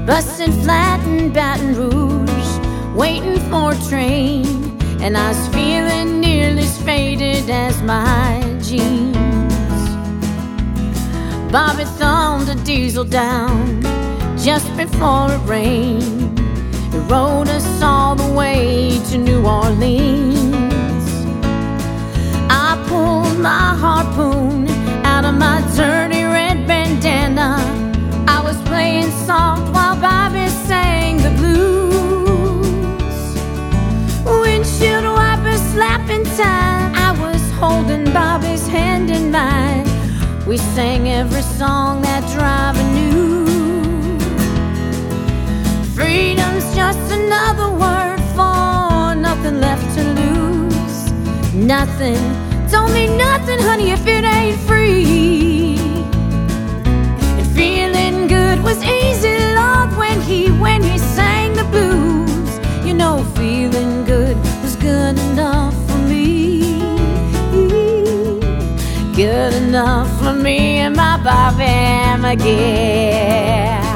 busted flat in Baton Rouge, waiting for a train, and I was feeling nearly as faded as my jeans. Bobby thumbed a diesel down just before it rained. He rode us all the way to New Orleans. I pulled my harpoon out of my dirty red bandana. I was playing soft while Bobby sang the blues. Windshield wipers slapping time, I was holding Bobby's hand in mine. We sang every song that driver knew. Freedom's just another word for nothing left to lose. Nothing, don't mean nothing, honey, if it ain't free. And feeling good was easy, Lord, when he sang the blues. You know, feeling good was good enough for me. Good enough for me and my Bobby McGee.